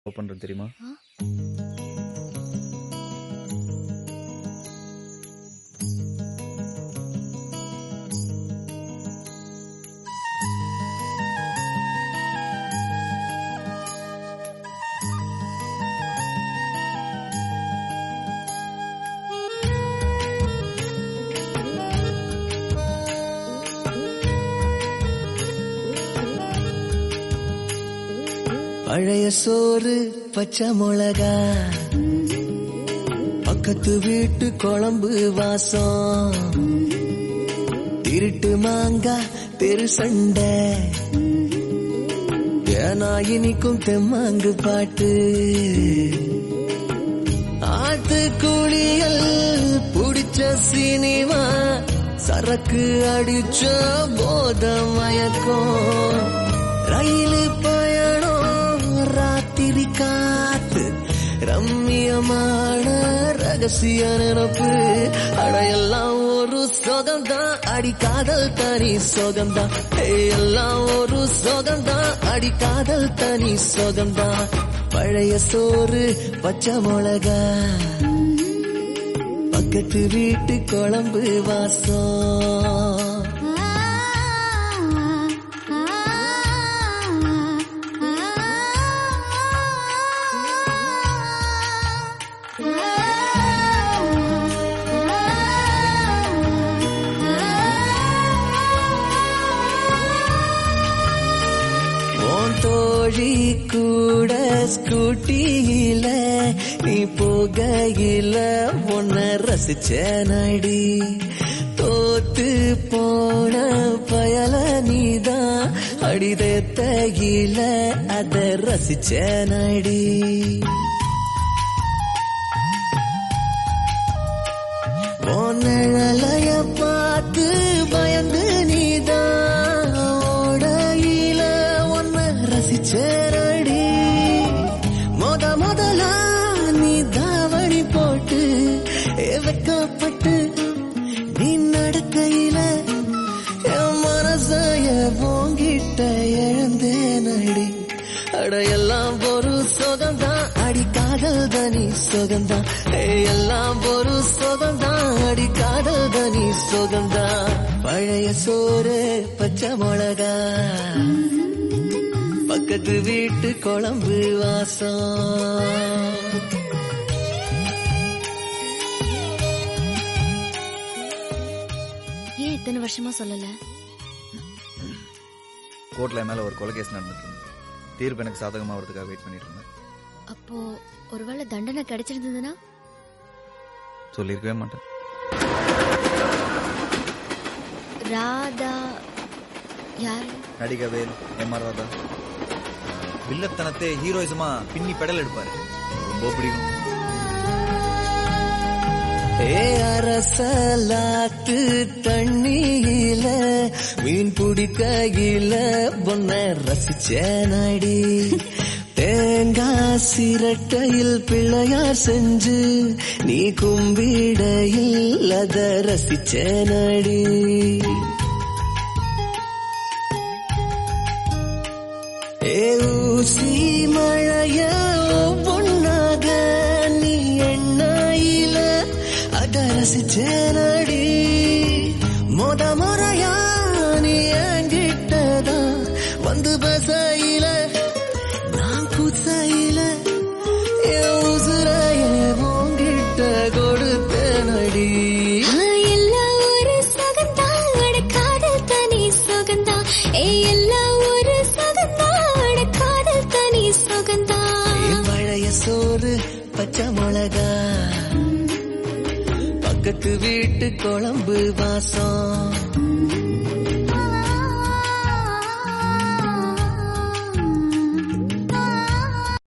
பண்றது தெரியுமா? பழைய சோறு பச்சை மிளகா, பக்கத்து வீட்டு குழம்பு வாசம், திருட்டு மாங்கா தெரு சண்டை, ஏனா இனிக்கும் தெம்மாங்கு பாட்டு, ஆத்து குளியல் புடிச்ச சினிமா, சரக்கு அடிச்ச போத மயக்கம், ரயிலு பயணம் ராத்திரி காத்து, ரம்மியமான ரகசிய நினப்பு, அடையெல்லாம் ஒரு சோகம்தான், அடிக்காதல் தனி சோகம்தான், எல்லாம் ஒரு சோகம்தான், அடிக்காதல் தனி சோகம்தான். பழைய சோறு பச்சை மிளகா, பக்கத்து வீட்டு குழம்பு வாசம். தோழி கூட ஸ்கூட்டியில நீ போகையில உன்னை ரசிச்ச நடி, தோத்து போன பயல நீதான் அடிதத்தையில அத ரசிச்ச நடி. உன்னழைய பார்த்து பயந்து நீதான் ஓடையில உன்னை ரசிச்சேரடி, முதலா நீ தாவணி போட்டு வெக்கப்பட்டு நீ நடக்கையில என் மனசைய போங்கிட்ட எழுந்தேனடி, அடையெல்லாம் ஒரு சோகம்தான், அடிக்காதல் தனி சோகம்தான், எல்லாம் ஒரு சோகம்தான், அடிக்காதல் தனி சோகம்தான். பழைய சோறு பச்சை மிளகா, பக்கத்து வீட்டு குழம்பு வாசம். ஏன் இத்தனை வருஷமா சொல்லல? கோர்ட்ல மேல ஒரு கொலை கேஸ் நடந்துட்டு இருந்தது, தீர்ப்பு எனக்கு சாதகமா வரதுக்காக வெயிட் பண்ணிட்டு இருந்தேன். அப்போ ஒருவேளை தண்டனை கிடைச்சிருந்ததுன்னா? சொல்லிருக்கவே மாட்டேன். ராதா யார்? நடிகை வேல், எம்.ஆர். ராதா. வில்லத்தனத்தை ஹீரோயிசமா பின்னி பெடல் எடுப்பாரு, ரொம்ப பிடிக்கும். அரசலாத்து தண்ணியில மீன் பிடிக்கையில பொன்ன ரசிச்ச நடி, தேங்காய் சிரட்டையில் பிள்ளையார் செஞ்சு நீ கும்பிடையில் அத ரசிச்ச நடி. ஊசி மழைய பொன்னாக நீ எண்ணாயில அத ரசிச்ச நடி, முறையா நீ என்கிட்டதா வந்து பசையில நான் குசையில என் உசுரைய உங்கிட்ட கொடுத்த நடி. எல்லாம் ஒரு சகந்தான், காதல் தனி சகந்தான், எல்லாம் ஒரு சகந்தான், காதல் தனி சகந்தான். பழைய சோறு பச்சை மிளகா, பக்கத்து வீட்டு குழம்பு வாசம்.